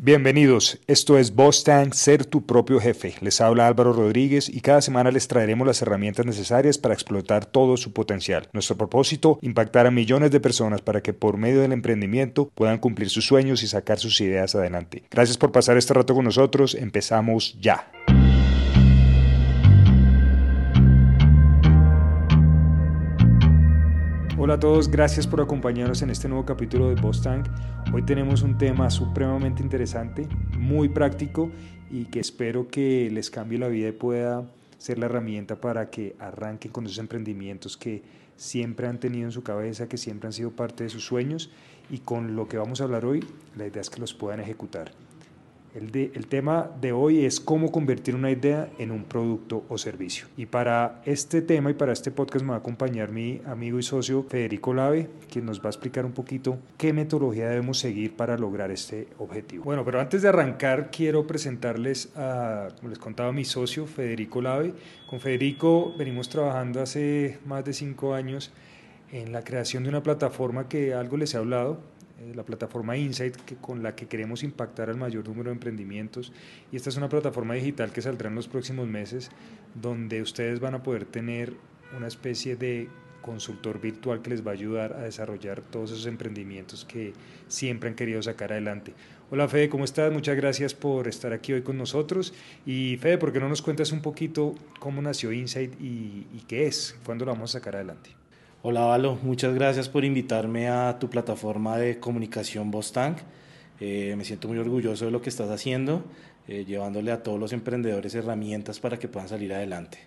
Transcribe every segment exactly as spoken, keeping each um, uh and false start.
Bienvenidos, esto es Boss Tank, ser tu propio jefe. Les habla Álvaro Rodríguez y cada semana les traeremos las herramientas necesarias para explotar todo su potencial. Nuestro propósito, impactar a millones de personas para que por medio del emprendimiento puedan cumplir sus sueños y sacar sus ideas adelante. Gracias por pasar este rato con nosotros, empezamos ya. Hola a todos, gracias por acompañarnos en este nuevo capítulo de Boss Tank. Hoy tenemos un tema supremamente interesante, muy práctico y que espero que les cambie la vida y pueda ser la herramienta para que arranquen con esos emprendimientos que siempre han tenido en su cabeza, que siempre han sido parte de sus sueños, y con lo que vamos a hablar hoy, la idea es que los puedan ejecutar. El, de, el tema de hoy es cómo convertir una idea en un producto o servicio. Y para este tema y para este podcast me va a acompañar mi amigo y socio Federico Lave, quien nos va a explicar un poquito qué metodología debemos seguir para lograr este objetivo. Bueno, pero antes de arrancar quiero presentarles a, como les contaba, mi socio Federico Lave. Con Federico venimos trabajando hace más de cinco años en la creación de una plataforma que algo les he hablado, la plataforma Insight, que, con la que queremos impactar al mayor número de emprendimientos, y esta es una plataforma digital que saldrá en los próximos meses, donde ustedes van a poder tener una especie de consultor virtual que les va a ayudar a desarrollar todos esos emprendimientos que siempre han querido sacar adelante. Hola Fede, ¿cómo estás? Muchas gracias por estar aquí hoy con nosotros. Y Fede, ¿por qué no nos cuentas un poquito cómo nació Insight y, y qué es? ¿Cuándo lo vamos a sacar adelante? Hola Valo, muchas gracias por invitarme a tu plataforma de comunicación Boss Tank. Eh, me siento muy orgulloso de lo que estás haciendo, eh, llevándole a todos los emprendedores herramientas para que puedan salir adelante.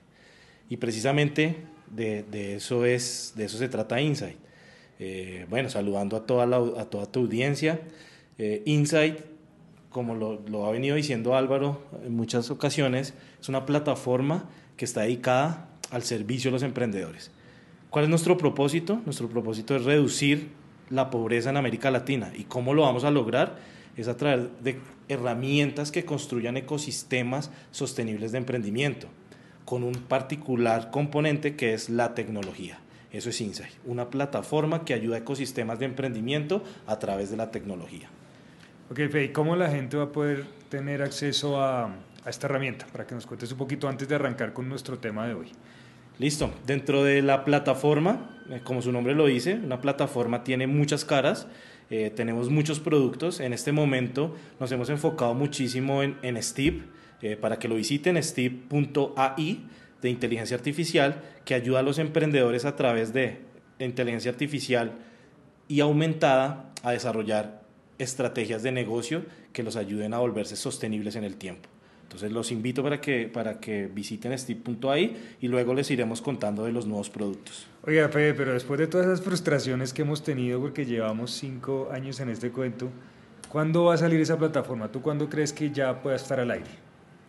Y precisamente de, de, eso, es, de eso se trata Insight. Eh, bueno, saludando a toda, la, a toda tu audiencia. Eh, Insight, como lo, lo ha venido diciendo Álvaro en muchas ocasiones, es una plataforma que está dedicada al servicio de los emprendedores. ¿Cuál es nuestro propósito? Nuestro propósito es reducir la pobreza en América Latina. ¿Y cómo lo vamos a lograr? Es a través de herramientas que construyan ecosistemas sostenibles de emprendimiento, con un particular componente que es la tecnología. Eso es Insight, una plataforma que ayuda a ecosistemas de emprendimiento a través de la tecnología. Ok, Fede, ¿cómo la gente va a poder tener acceso a, a esta herramienta? Para que nos cuentes un poquito antes de arrancar con nuestro tema de hoy. Listo, dentro de la plataforma, como su nombre lo dice, una plataforma tiene muchas caras, eh, tenemos muchos productos. En este momento nos hemos enfocado muchísimo en, en Steep, eh, para que lo visiten, steep punto a i, de inteligencia artificial, que ayuda a los emprendedores a través de inteligencia artificial y aumentada a desarrollar estrategias de negocio que los ayuden a volverse sostenibles en el tiempo. Entonces los invito para que, para que visiten steep punto a i y luego les iremos contando de los nuevos productos. Oiga, Fede, pero después de todas esas frustraciones que hemos tenido, porque llevamos cinco años en este cuento, ¿cuándo va a salir esa plataforma? ¿Tú cuándo crees que ya pueda estar al aire?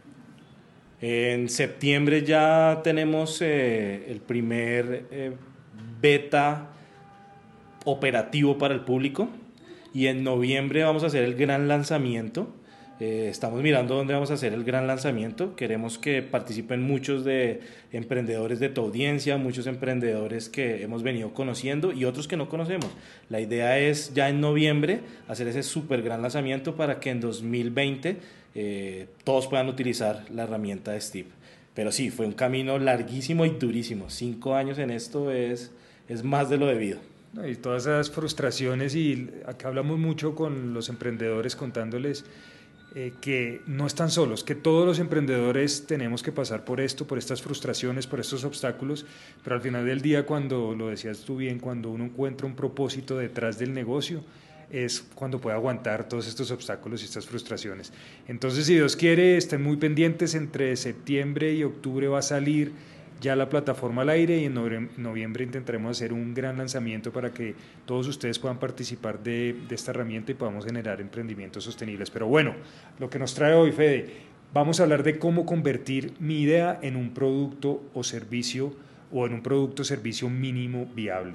En septiembre ya tenemos eh, el primer eh, beta operativo para el público, y en noviembre vamos a hacer el gran lanzamiento. Eh, estamos mirando dónde vamos a hacer el gran lanzamiento. Queremos que participen muchos de emprendedores de tu audiencia, muchos emprendedores que hemos venido conociendo y otros que no conocemos. La idea es ya en noviembre hacer ese súper gran lanzamiento para que en dos mil veinte eh, todos puedan utilizar la herramienta de Steep. Pero sí, fue un camino larguísimo y durísimo. Cinco años en esto es, es más de lo debido. Y todas esas frustraciones, y acá hablamos mucho con los emprendedores contándoles Eh, que no están solos, que todos los emprendedores tenemos que pasar por esto, por estas frustraciones, por estos obstáculos, pero al final del día, cuando lo decías tú bien, cuando uno encuentra un propósito detrás del negocio, es cuando puede aguantar todos estos obstáculos y estas frustraciones. Entonces, si Dios quiere, estén muy pendientes, entre septiembre y octubre va a salir ya la plataforma al aire, y en noviembre intentaremos hacer un gran lanzamiento para que todos ustedes puedan participar de, de esta herramienta y podamos generar emprendimientos sostenibles. Pero bueno, lo que nos trae hoy, Fede, vamos a hablar de cómo convertir mi idea en un producto o servicio, o en un producto o servicio mínimo viable.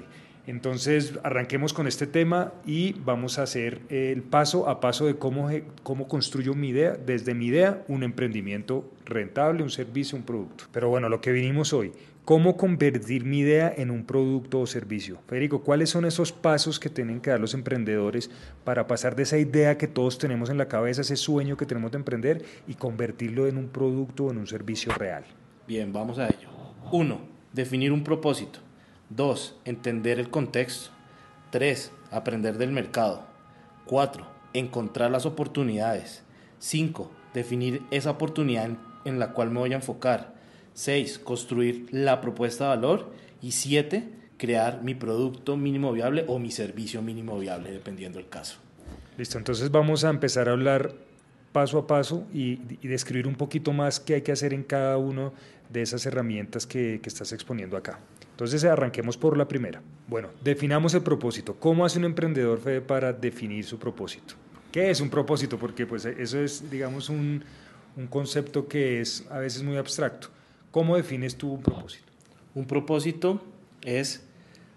Entonces, arranquemos con este tema y vamos a hacer el paso a paso de cómo, cómo construyo mi idea, desde mi idea, un emprendimiento rentable, un servicio, un producto. Pero bueno, lo que vinimos hoy, ¿cómo convertir mi idea en un producto o servicio? Federico, ¿cuáles son esos pasos que tienen que dar los emprendedores para pasar de esa idea que todos tenemos en la cabeza, ese sueño que tenemos de emprender, y convertirlo en un producto o en un servicio real? Bien, vamos a ello. Uno, definir un propósito. Dos, entender el contexto. Tres, aprender del mercado. Cuatro, encontrar las oportunidades. Cinco, definir esa oportunidad en, en la cual me voy a enfocar. Seis, construir la propuesta de valor. Y siete, crear mi producto mínimo viable o mi servicio mínimo viable, dependiendo del caso. Listo, entonces vamos a empezar a hablar paso a paso y, y describir un poquito más qué hay que hacer en cada una de esas herramientas que, que estás exponiendo acá. Entonces arranquemos por la primera. Bueno, definamos el propósito. ¿Cómo hace un emprendedor, Fede, para definir su propósito? ¿Qué es un propósito? Porque pues eso es, digamos, un, un concepto que es a veces muy abstracto. ¿Cómo defines tú un propósito? Un propósito es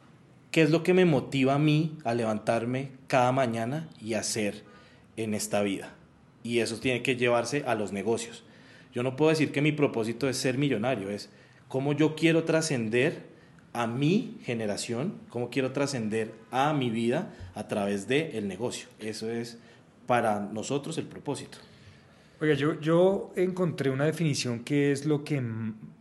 qué es lo que me motiva a mí a levantarme cada mañana y hacer en esta vida. Y eso tiene que llevarse a los negocios. Yo no puedo decir que mi propósito es ser millonario, es cómo yo quiero trascender a mi generación, cómo quiero trascender a mi vida a través del negocio. Eso es para nosotros el propósito. Oiga, yo, yo encontré una definición que es lo que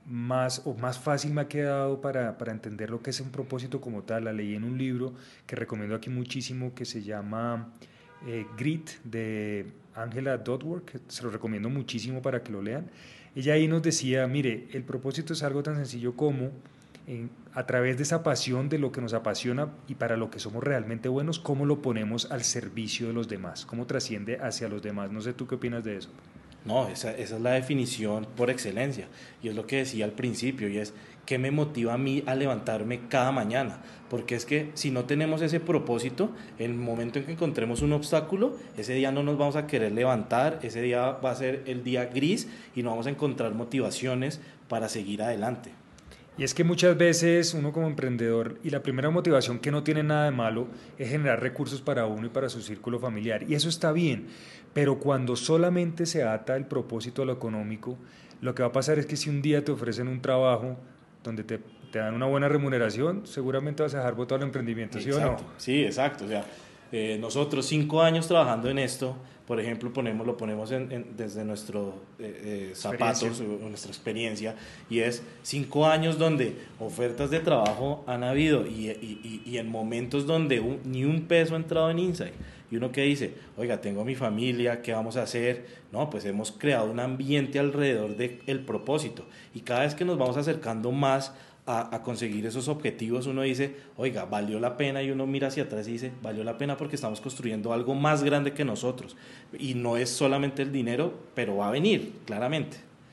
más o más fácil me ha quedado para, para entender lo que es un propósito como tal. La leí en un libro que recomiendo aquí muchísimo que se llama eh, Grit, de Angela Duckworth, que se lo recomiendo muchísimo para que lo lean. Ella ahí nos decía, mire, el propósito es algo tan sencillo como en, a través de esa pasión de lo que nos apasiona y para lo que somos realmente buenos, cómo lo ponemos al servicio de los demás, cómo trasciende hacia los demás. No sé tú qué opinas de eso. No, esa, esa es la definición por excelencia y es lo que decía al principio y es qué me motiva a mí a levantarme cada mañana, porque es que si no tenemos ese propósito, en el momento en que encontremos un obstáculo, ese día no nos vamos a querer levantar, ese día va a ser el día gris y no vamos a encontrar motivaciones para seguir adelante. Y es que muchas veces uno como emprendedor, y la primera motivación, que no tiene nada de malo, es generar recursos para uno y para su círculo familiar. Y eso está bien, pero cuando solamente se ata el propósito a lo económico, lo que va a pasar es que si un día te ofrecen un trabajo donde te, te dan una buena remuneración, seguramente vas a dejar botado el emprendimiento, ¿sí Exacto, o no? sí, exacto. O sea, eh, nosotros cinco años trabajando en esto, por ejemplo, ponemos, lo ponemos en, en, desde nuestros eh, eh, zapatos, o nuestra experiencia, y es cinco años donde ofertas de trabajo han habido y, y, y, y en momentos donde un, ni un peso ha entrado en Insight. Y uno que dice, oiga, tengo mi familia, ¿qué vamos a hacer? No, pues hemos creado un ambiente alrededor del propósito. Y cada vez que nos vamos acercando más a, a conseguir esos objetivos, uno dice, oiga, valió la pena, y uno mira hacia atrás y dice, valió la pena porque estamos construyendo algo más grande que nosotros. Y no es solamente el dinero, pero va a venir, claramente.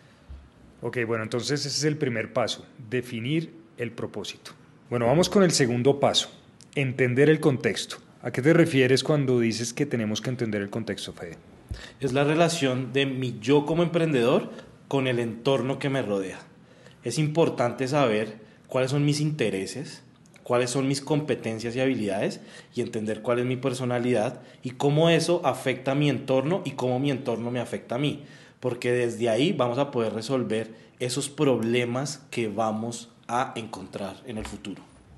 Ok, bueno, entonces ese es el primer paso, definir el propósito. Bueno, vamos con el segundo paso, entender el contexto. ¿A qué te refieres cuando dices que tenemos que entender el contexto, Fede? Es la relación de mi yo como emprendedor con el entorno que me rodea. Es importante saber cuáles son mis intereses, cuáles son mis competencias y habilidades y entender cuál es mi personalidad y cómo eso afecta a mi entorno y cómo mi entorno me afecta a mí. Porque desde ahí vamos a poder resolver esos problemas que vamos a encontrar en el futuro.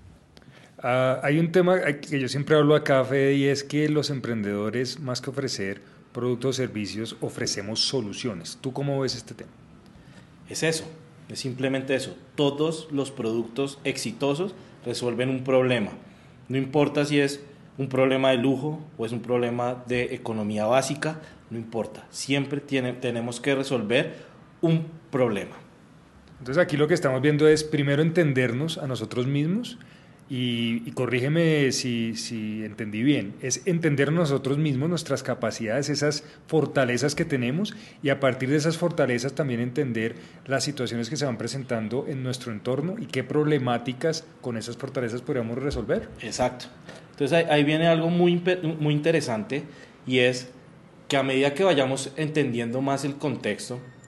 Uh, hay un tema que yo siempre hablo acá, Fede, y es que los emprendedores, más que ofrecer productos o servicios, ofrecemos soluciones. ¿Tú cómo ves este tema? Es eso, es simplemente eso. Todos los productos exitosos resuelven un problema. No importa si es un problema de lujo o es un problema de economía básica, no importa. Siempre tiene, tenemos que resolver un problema. Entonces aquí lo que estamos viendo es primero entendernos a nosotros mismos. Y, y corrígeme si, si entendí bien, es entender nosotros mismos, nuestras capacidades, esas fortalezas que tenemos y a partir de esas fortalezas también entender las situaciones que se van presentando en nuestro entorno y qué problemáticas con esas fortalezas podríamos resolver. Exacto. Entonces ahí, ahí viene algo muy, muy interesante y es que a medida que vayamos entendiendo más el contexto,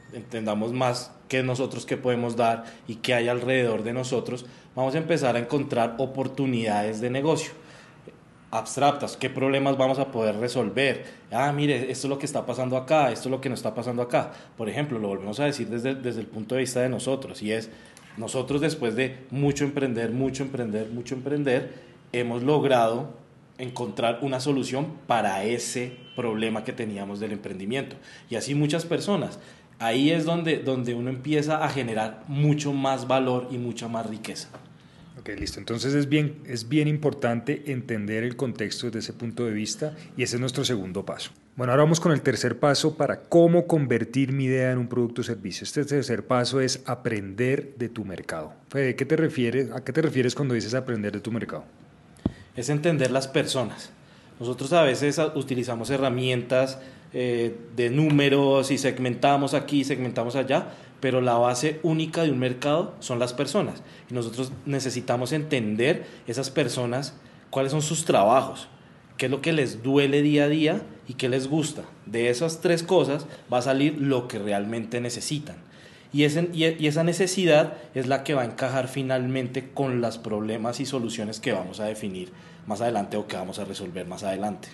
entendamos más qué nosotros qué podemos dar y qué hay alrededor de nosotros, vamos a empezar a encontrar oportunidades de negocio abstractas, qué problemas vamos a poder resolver. Ah, mire, esto es lo que está pasando acá, esto es lo que no está pasando acá. Por ejemplo, lo volvemos a decir desde, desde el punto de vista de nosotros, y es, nosotros después de mucho emprender, mucho emprender, mucho emprender, hemos logrado encontrar una solución para ese problema que teníamos del emprendimiento. Y así muchas personas. Ahí es donde, donde uno empieza a generar mucho más valor y mucha más riqueza. Ok, listo. Entonces es bien, es bien importante entender el contexto desde ese punto de vista y ese es nuestro segundo paso. Bueno, ahora vamos con el tercer paso para cómo convertir mi idea en un producto o servicio. Este tercer paso es aprender de tu mercado. Fede, ¿qué te refieres, ¿a qué te refieres cuando dices aprender de tu mercado? Es entender las personas. Nosotros a veces utilizamos herramientas eh, de números y segmentamos aquí, segmentamos allá, pero la base única de un mercado son las personas. Y nosotros necesitamos entender esas personas, cuáles son sus trabajos, qué es lo que les duele día a día y qué les gusta. De esas tres cosas va a salir lo que realmente necesitan. Y, ese, y esa necesidad es la que va a encajar finalmente con los problemas y soluciones que vamos a definir más adelante o que vamos a resolver más adelante.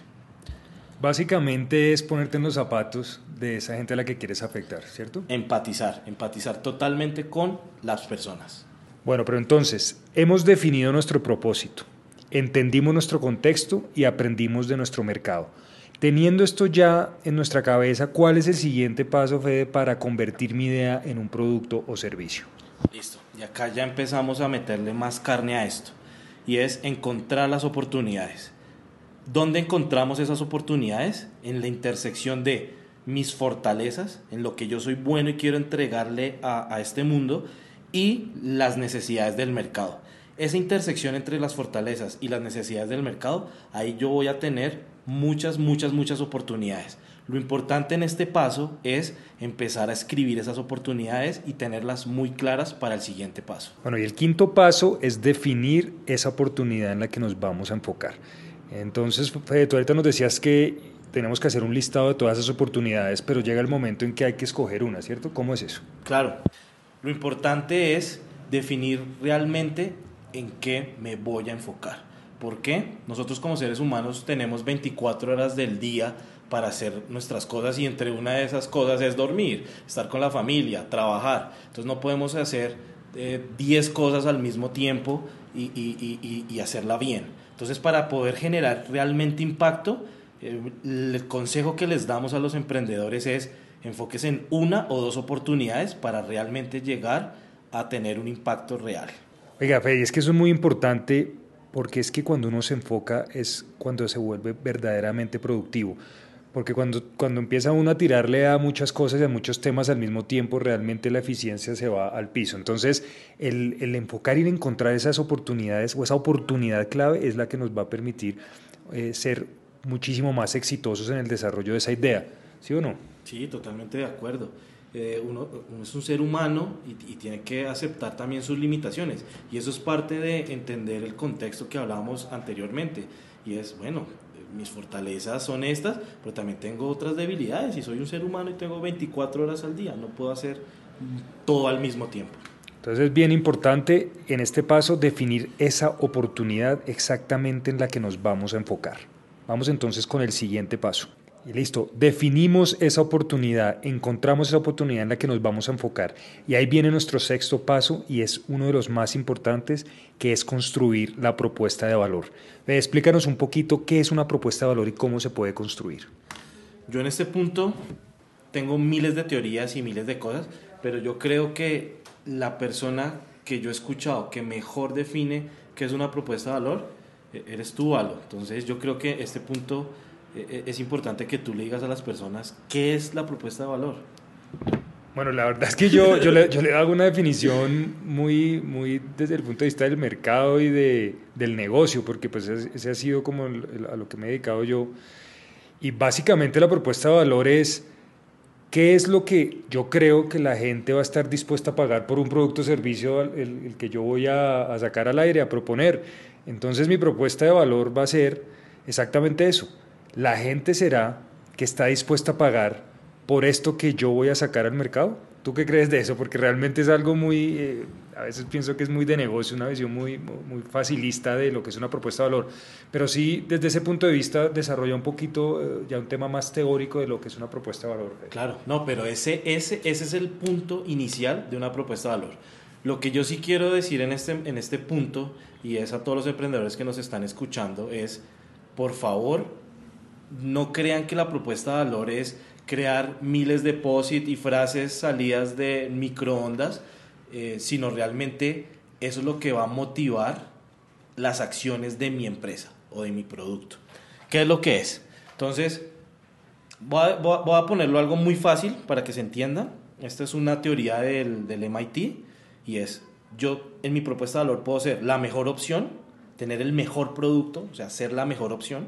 Básicamente es ponerte en los zapatos de esa gente a la que quieres afectar, ¿cierto? Empatizar, empatizar totalmente con las personas. Bueno, pero entonces, hemos definido nuestro propósito, entendimos nuestro contexto y aprendimos de nuestro mercado. Teniendo esto ya en nuestra cabeza, ¿cuál es el siguiente paso, Fede, para convertir mi idea en un producto o servicio? Listo, y acá ya empezamos a meterle más carne a esto, y es encontrar las oportunidades. ¿Dónde encontramos esas oportunidades? En la intersección de mis fortalezas, en lo que yo soy bueno y quiero entregarle a, a este mundo, y las necesidades del mercado. Esa intersección entre las fortalezas y las necesidades del mercado, ahí yo voy a tener muchas, muchas, muchas oportunidades. Lo importante en este paso es empezar a escribir esas oportunidades y tenerlas muy claras para el siguiente paso. Bueno, y el quinto paso es definir esa oportunidad en la que nos vamos a enfocar. Entonces, Fede, tú ahorita nos decías que tenemos que hacer un listado de todas esas oportunidades, pero llega el momento en que hay que escoger una, ¿cierto? ¿Cómo es eso? Claro, lo importante es definir realmente en qué me voy a enfocar. ¿Por qué? Nosotros como seres humanos tenemos veinticuatro horas del día para hacer nuestras cosas y entre una de esas cosas es dormir, estar con la familia, trabajar. Entonces no podemos hacer eh, diez cosas al mismo tiempo y, y, y, y hacerla bien. Entonces para poder generar realmente impacto, eh, el consejo que les damos a los emprendedores es enfóquese en una o dos oportunidades para realmente llegar a tener un impacto real. Oiga, Fede, es que eso es muy importante porque es que cuando uno se enfoca es cuando se vuelve verdaderamente productivo. Porque cuando, cuando empieza uno a tirarle a muchas cosas y a muchos temas al mismo tiempo, realmente la eficiencia se va al piso. Entonces, el, el enfocar y el encontrar esas oportunidades o esa oportunidad clave es la que nos va a permitir eh, ser muchísimo más exitosos en el desarrollo de esa idea. ¿Sí o no? Sí, totalmente de acuerdo. Eh, uno, uno es un ser humano y, y tiene que aceptar también sus limitaciones. Y eso es parte de entender el contexto que hablábamos anteriormente. Y es, bueno, mis fortalezas son estas, pero también tengo otras debilidades y soy un ser humano y tengo veinticuatro horas al día, no puedo hacer todo al mismo tiempo. Entonces es bien importante en este paso definir esa oportunidad exactamente en la que nos vamos a enfocar. Vamos entonces con el siguiente paso. Y listo, definimos esa oportunidad, encontramos esa oportunidad en la que nos vamos a enfocar. Y ahí viene nuestro sexto paso y es uno de los más importantes, que es construir la propuesta de valor. Eh, explícanos un poquito qué es una propuesta de valor y cómo se puede construir. Yo en este punto tengo miles de teorías y miles de cosas, pero yo creo que la persona que yo he escuchado que mejor define qué es una propuesta de valor, eres tú, Valo. Entonces yo creo que este punto es importante que tú le digas a las personas qué es la propuesta de valor. Bueno, la verdad es que yo, yo, le, yo le hago una definición muy, muy desde el punto de vista del mercado y de, del negocio, porque pues ese ha sido como el, el, a lo que me he dedicado yo. Y básicamente la propuesta de valor es qué es lo que yo creo que la gente va a estar dispuesta a pagar por un producto o servicio el, el que yo voy a, a sacar al aire, a proponer. Entonces mi propuesta de valor va a ser exactamente eso. La gente será que está dispuesta a pagar por esto que yo voy a sacar al mercado? ¿Tú qué crees de eso? Porque realmente es algo muy, eh, a veces pienso que es muy de negocio, una visión muy, muy facilista de lo que es una propuesta de valor, pero sí desde ese punto de vista desarrolla un poquito eh, ya un tema más teórico de lo que es una propuesta de valor. Claro, no, pero ese, ese, ese es el punto inicial de una propuesta de valor. Lo que yo sí quiero decir en este, en este punto, y es a todos los emprendedores que nos están escuchando, es, por favor, no crean que la propuesta de valor es crear miles de post-it y frases salidas de microondas, eh, sino realmente eso es lo que va a motivar las acciones de mi empresa o de mi producto. ¿Qué es lo que es? Entonces, voy a, voy a, voy a ponerlo algo muy fácil para que se entienda. Esta es una teoría del, del M I T y es, yo en mi propuesta de valor puedo ser la mejor opción, tener el mejor producto, o sea, ser la mejor opción.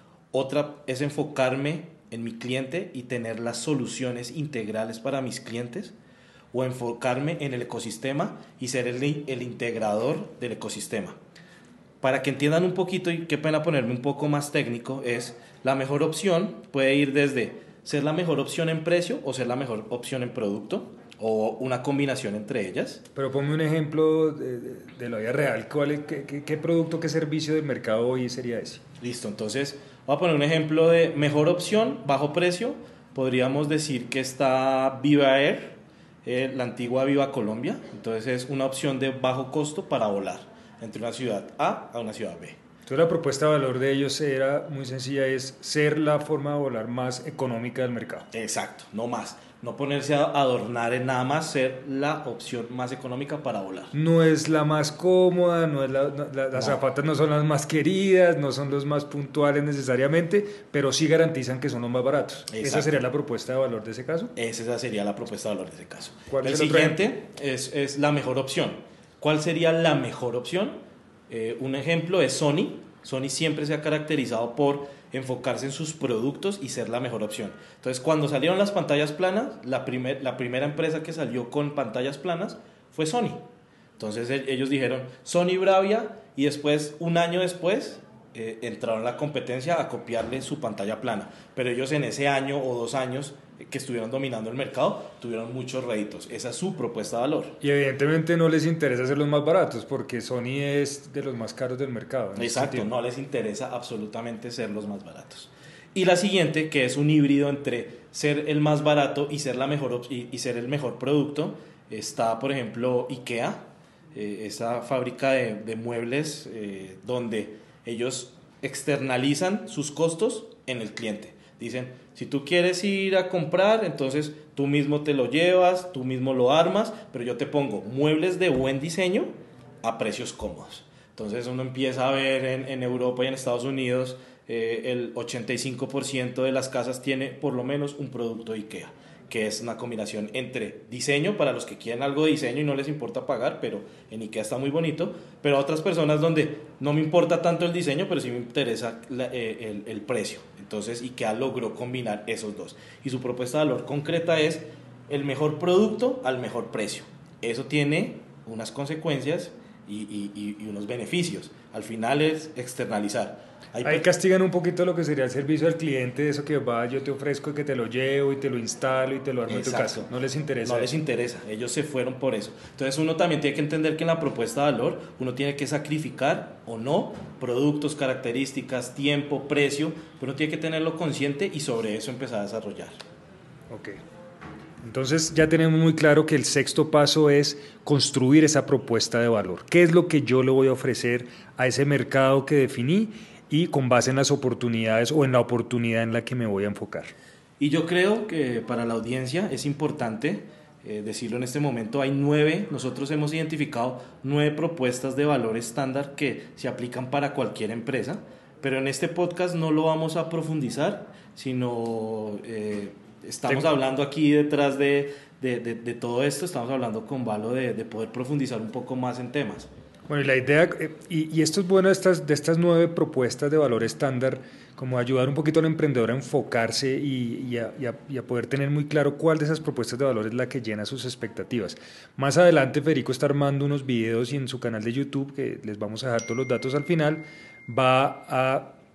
Otra es enfocarme en mi cliente y tener las soluciones integrales para mis clientes, o enfocarme en el ecosistema y ser el, el integrador del ecosistema. Para que entiendan un poquito, y qué pena ponerme un poco más técnico, es la mejor opción puede ir desde ser la mejor opción en precio o ser la mejor opción en producto, o una combinación entre ellas. Pero ponme un ejemplo de, de, de la vida real. ¿Cuál es, qué, qué, ¿Qué producto, qué servicio del mercado hoy sería ese? Listo, entonces voy a poner un ejemplo de mejor opción, bajo precio. Podríamos decir que está Viva Air, eh, la antigua Viva Colombia. Entonces es una opción de bajo costo para volar entre una ciudad A a una ciudad B. Entonces la propuesta de valor de ellos era muy sencilla, es ser la forma de volar más económica del mercado. Exacto, no más. No ponerse a adornar en nada más, ser la opción más económica para volar. No es la más cómoda, no es la, la, las no. zapatas no son las más queridas, no son los más puntuales necesariamente, pero sí garantizan que son los más baratos. Exacto. ¿Esa sería la propuesta de valor de ese caso? Esa sería la propuesta de valor de ese caso. ¿Cuál el es el siguiente es, es la mejor opción. ¿Cuál sería la mejor opción? Eh, un ejemplo es Sony. Sony siempre se ha caracterizado por enfocarse en sus productos y ser la mejor opción. Entonces, cuando salieron las pantallas planas, la, primer, la primera empresa que salió con pantallas planas fue Sony. Entonces, ellos dijeron Sony Bravia, y después, un año después, eh, entraron a la competencia a copiarle su pantalla plana. Pero ellos en ese año o dos años que estuvieron dominando el mercado, tuvieron muchos réditos. Esa es su propuesta de valor. Y evidentemente no les interesa ser los más baratos, porque Sony es de los más caros del mercado. Exacto, no les interesa absolutamente ser los más baratos. Y la siguiente, que es un híbrido entre ser el más barato y ser, la mejor, y, y ser el mejor producto, está, por ejemplo, IKEA, eh, esa fábrica de, de muebles eh, donde ellos externalizan sus costos en el cliente. Dicen, si tú quieres ir a comprar, entonces tú mismo te lo llevas, tú mismo lo armas, pero yo te pongo muebles de buen diseño a precios cómodos. Entonces uno empieza a ver en, en Europa y en Estados Unidos, eh, el ochenta y cinco por ciento de las casas tiene por lo menos un producto de IKEA, que es una combinación entre diseño, para los que quieren algo de diseño y no les importa pagar, pero en IKEA está muy bonito, pero a otras personas donde no me importa tanto el diseño, pero sí me interesa la, eh, el, el precio. Entonces IKEA logró combinar esos dos. Y su propuesta de valor concreta es el mejor producto al mejor precio. Eso tiene unas consecuencias y, y, y unos beneficios. Al final es externalizar. Ahí, Ahí castigan un poquito lo que sería el servicio al cliente, eso que va, yo te ofrezco que te lo llevo y te lo instalo y te lo armo en tu casa. No les interesa. No les interesa, ellos se fueron por eso. Entonces uno también tiene que entender que en la propuesta de valor uno tiene que sacrificar o no productos, características, tiempo, precio, pero uno tiene que tenerlo consciente y sobre eso empezar a desarrollar. Ok. Entonces ya tenemos muy claro que el sexto paso es construir esa propuesta de valor. ¿Qué es lo que yo le voy a ofrecer a ese mercado que definí y con base en las oportunidades o en la oportunidad en la que me voy a enfocar? Y yo creo que para la audiencia es importante eh, decirlo en este momento. Hay nueve, nosotros hemos identificado nueve propuestas de valor estándar que se aplican para cualquier empresa, pero en este podcast no lo vamos a profundizar, sino... Eh, Estamos Tengo. hablando aquí detrás de, de, de, de todo esto, estamos hablando con Valo de, de poder profundizar un poco más en temas. Bueno, y la idea, y, y esto es bueno de estas, de estas nueve propuestas de valor estándar, como ayudar un poquito al emprendedor a enfocarse y, y, a, y, a, y a poder tener muy claro cuál de esas propuestas de valor es la que llena sus expectativas. Más adelante Federico está armando unos videos y en su canal de YouTube, que les vamos a dejar todos los datos al final, va a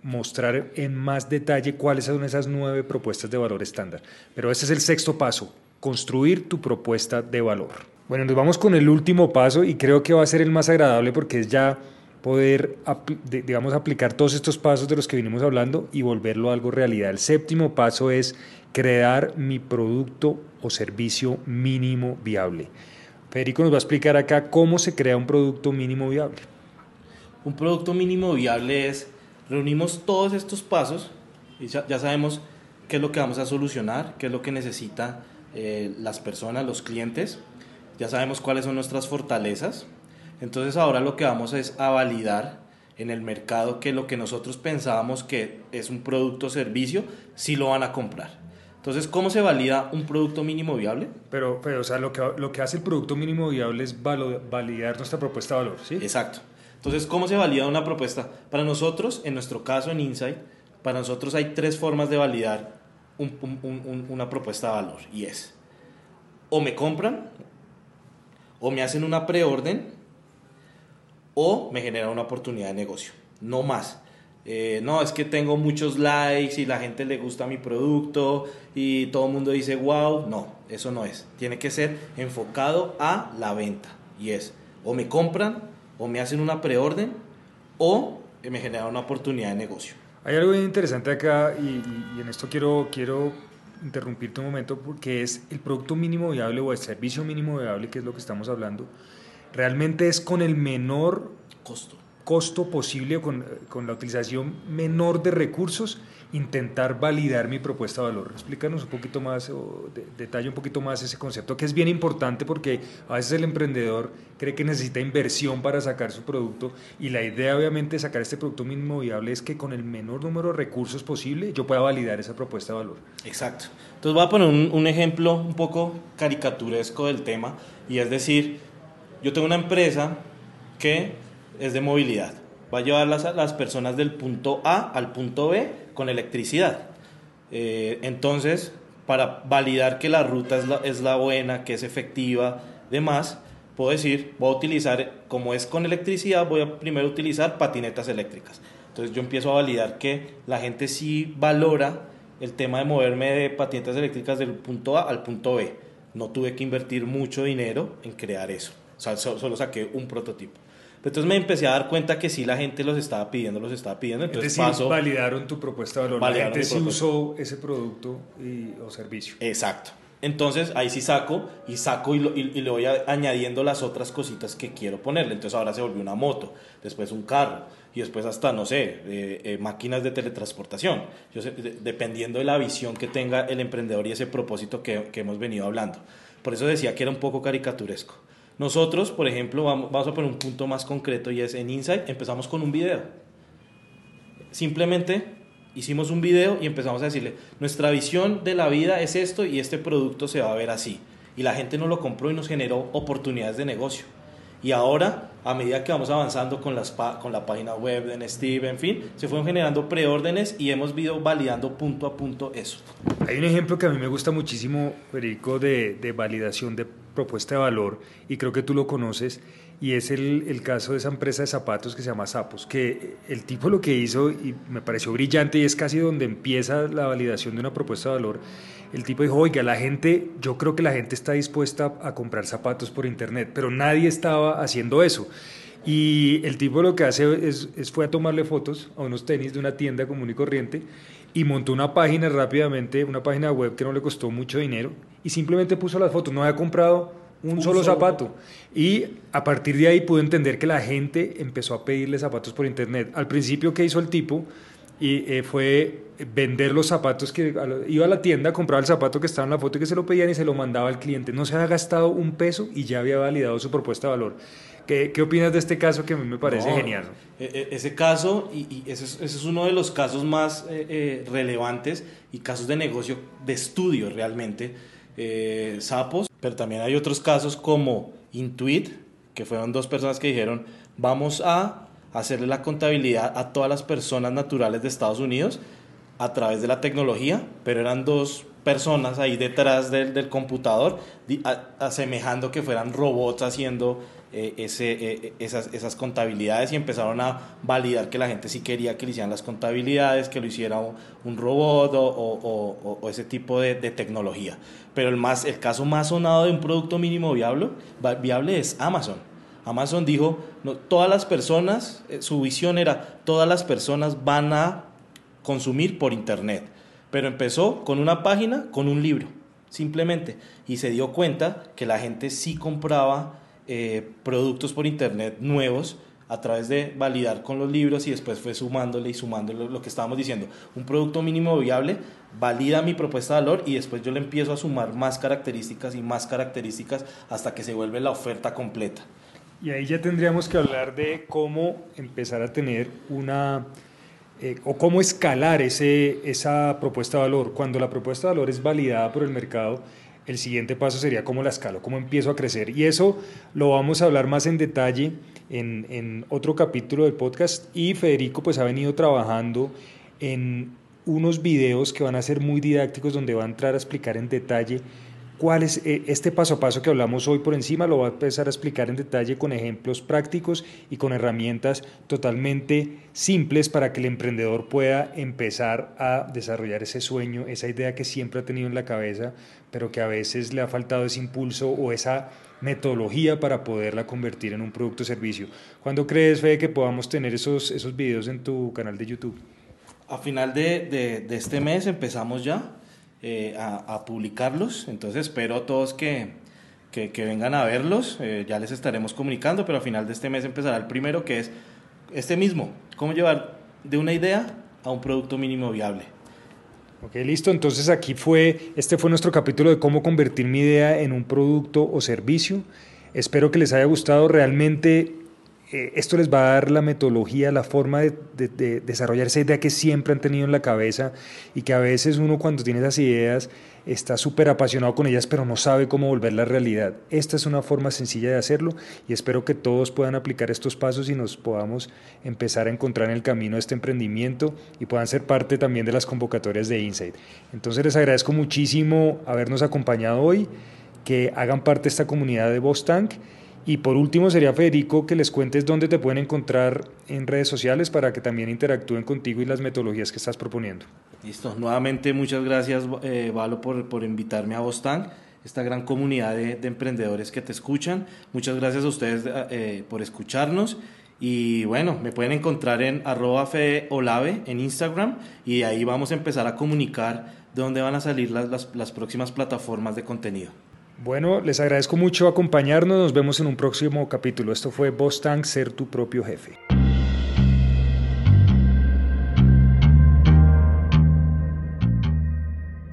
mostrar en más detalle cuáles son esas nueve propuestas de valor estándar. Pero ese es el sexto paso, construir tu propuesta de valor. Bueno, nos vamos con el último paso y creo que va a ser el más agradable porque es ya poder, digamos, aplicar todos estos pasos de los que vinimos hablando y volverlo a algo realidad. El séptimo paso es crear mi producto o servicio mínimo viable. Federico nos va a explicar acá cómo se crea un producto mínimo viable. Un producto mínimo viable es, reunimos todos estos pasos y ya, ya sabemos qué es lo que vamos a solucionar, qué es lo que necesitan eh, las personas, los clientes, ya sabemos cuáles son nuestras fortalezas. Entonces ahora lo que vamos es a validar en el mercado que lo que nosotros pensábamos que es un producto o servicio, sí lo van a comprar. Entonces, ¿cómo se valida un producto mínimo viable? Pero, pero o sea, lo que, lo que hace el producto mínimo viable es valo, validar nuestra propuesta de valor, ¿sí? Exacto. Entonces, ¿cómo se valida una propuesta? Para nosotros, en nuestro caso en Insight, para nosotros hay tres formas de validar un, un, un, una propuesta de valor. Y es, o me compran, o me hacen una preorden, o me genera una oportunidad de negocio. No más. Eh, no, es que tengo muchos likes y la gente le gusta mi producto y todo el mundo dice wow. No, eso no es. Tiene que ser enfocado a la venta. Y es, o me compran, o me hacen una preorden, o me genera una oportunidad de negocio. Hay algo bien interesante acá y, y en esto quiero, quiero interrumpirte un momento porque es el producto mínimo viable o el servicio mínimo viable, que es lo que estamos hablando. Realmente es con el menor costo, costo posible, con, con la utilización menor de recursos, intentar validar mi propuesta de valor. Explícanos un poquito más, o de, detalle un poquito más ese concepto, que es bien importante porque a veces el emprendedor cree que necesita inversión para sacar su producto y la idea obviamente de sacar este producto mínimo viable es que con el menor número de recursos posible yo pueda validar esa propuesta de valor. Exacto. Entonces voy a poner un, un ejemplo un poco caricaturesco del tema y es decir, yo tengo una empresa que es de movilidad. Va a llevar las, las personas del punto A al punto B con electricidad. Eh, entonces, para validar que la ruta es la, es la buena, que es efectiva, demás, puedo decir, voy a utilizar, como es con electricidad, voy a primero utilizar patinetas eléctricas. Entonces yo empiezo a validar que la gente sí valora el tema de moverme de patinetas eléctricas del punto A al punto B. No tuve que invertir mucho dinero en crear eso. O sea, solo saqué un prototipo. Entonces me empecé a dar cuenta que sí la gente los estaba pidiendo, los estaba pidiendo. Entonces es decir, paso, validaron tu propuesta de valor. La gente sí usó ese producto y, o servicio. Exacto. Entonces ahí sí saco y saco y, lo, y, y le voy a, añadiendo las otras cositas que quiero ponerle. Entonces ahora se volvió una moto, después un carro y después hasta, no sé, eh, eh, máquinas de teletransportación. Yo sé, de, dependiendo de la visión que tenga el emprendedor y ese propósito que, que hemos venido hablando. Por eso decía que era un poco caricaturesco. Nosotros, por ejemplo, vamos, vamos a poner un punto más concreto y es en Insight empezamos con un video. Simplemente hicimos un video y empezamos a decirle, nuestra visión de la vida es esto y este producto se va a ver así. Y la gente nos lo compró y nos generó oportunidades de negocio. Y ahora, a medida que vamos avanzando con, las, con la página web de Nesteve, en fin, se fueron generando preórdenes y hemos ido validando punto a punto eso. Hay un ejemplo que a mí me gusta muchísimo, Federico, de, de validación de propuesta de valor, y creo que tú lo conoces, y es el, el caso de esa empresa de zapatos que se llama Zappos, que el tipo lo que hizo, y me pareció brillante, y es casi donde empieza la validación de una propuesta de valor. El tipo dijo, oiga, la gente, yo creo que la gente está dispuesta a comprar zapatos por internet, pero nadie estaba haciendo eso. Y el tipo lo que hace es, es fue a tomarle fotos a unos tenis de una tienda común y corriente y montó una página rápidamente, una página web que no le costó mucho dinero y simplemente puso las fotos, no había comprado un, un solo, solo zapato. Y a partir de ahí pudo entender que la gente empezó a pedirle zapatos por internet. Al principio, ¿qué hizo el tipo? Y eh, fue vender los zapatos, que iba a la tienda, compraba el zapato que estaba en la foto y que se lo pedían y se lo mandaba al cliente. No se había gastado un peso y ya había validado su propuesta de valor. ¿Qué, qué opinas de este caso que a mí me parece no, genial? Ese caso, y, y ese, es, ese es uno de los casos más eh, eh, relevantes y casos de negocio, de estudio realmente, eh, Zappos, pero también hay otros casos como Intuit, que fueron dos personas que dijeron, vamos a hacerle la contabilidad a todas las personas naturales de Estados Unidos a través de la tecnología, pero eran dos personas ahí detrás del, del computador, asemejando que fueran robots haciendo eh, ese, eh, esas, esas contabilidades y empezaron a validar que la gente sí quería que le hicieran las contabilidades, que lo hiciera un, un robot o, o, o, o ese tipo de, de tecnología. Pero el, más, el caso más sonado de un producto mínimo viable, viable es Amazon. Amazon dijo, no, todas las personas, eh, su visión era, todas las personas van a consumir por internet, pero empezó con una página, con un libro, simplemente, y se dio cuenta que la gente sí compraba eh, productos por internet nuevos a través de validar con los libros y después fue sumándole y sumándole lo que estábamos diciendo, un producto mínimo viable valida mi propuesta de valor y después yo le empiezo a sumar más características y más características hasta que se vuelve la oferta completa. Y ahí ya tendríamos que hablar de cómo empezar a tener una, eh, o cómo escalar ese, esa propuesta de valor. Cuando la propuesta de valor es validada por el mercado, el siguiente paso sería cómo la escalo, cómo empiezo a crecer. Y eso lo vamos a hablar más en detalle en, en otro capítulo del podcast. Y Federico pues ha venido trabajando en unos videos que van a ser muy didácticos, donde va a entrar a explicar en detalle cuál es este paso a paso que hablamos hoy por encima. Lo va a empezar a explicar en detalle con ejemplos prácticos y con herramientas totalmente simples para que el emprendedor pueda empezar a desarrollar ese sueño, esa idea que siempre ha tenido en la cabeza, pero que a veces le ha faltado ese impulso o esa metodología para poderla convertir en un producto o servicio. ¿Cuándo crees, Fede, que podamos tener esos, esos videos en tu canal de YouTube? A final de, de, de este mes empezamos ya eh, a, a publicarlos, entonces espero a todos que, que, que vengan a verlos, eh, ya les estaremos comunicando, pero a final de este mes empezará el primero, que es este mismo, cómo llevar de una idea a un producto mínimo viable. Ok, listo, entonces aquí fue, este fue nuestro capítulo de cómo convertir mi idea en un producto o servicio. Espero que les haya gustado. Realmente eh, esto les va a dar la metodología, la forma de, de, de desarrollar esa idea que siempre han tenido en la cabeza y que a veces uno cuando tiene esas ideas está súper apasionado con ellas, pero no sabe cómo volverla realidad. Esta es una forma sencilla de hacerlo y espero que todos puedan aplicar estos pasos y nos podamos empezar a encontrar en el camino de este emprendimiento y puedan ser parte también de las convocatorias de Insight. Entonces les agradezco muchísimo habernos acompañado hoy, que hagan parte de esta comunidad de Boss Tank. Y por último sería, Federico, que les cuentes dónde te pueden encontrar en redes sociales para que también interactúen contigo y las metodologías que estás proponiendo. Listo, nuevamente muchas gracias eh, Valo por, por invitarme a Boss Tank, esta gran comunidad de, de emprendedores que te escuchan. Muchas gracias a ustedes eh, por escucharnos y bueno, me pueden encontrar en arroba fedeolave en Instagram y ahí vamos a empezar a comunicar de dónde van a salir las, las, las próximas plataformas de contenido. Bueno, les agradezco mucho acompañarnos, nos vemos en un próximo capítulo. Esto fue Boss Tank, ser tu propio jefe.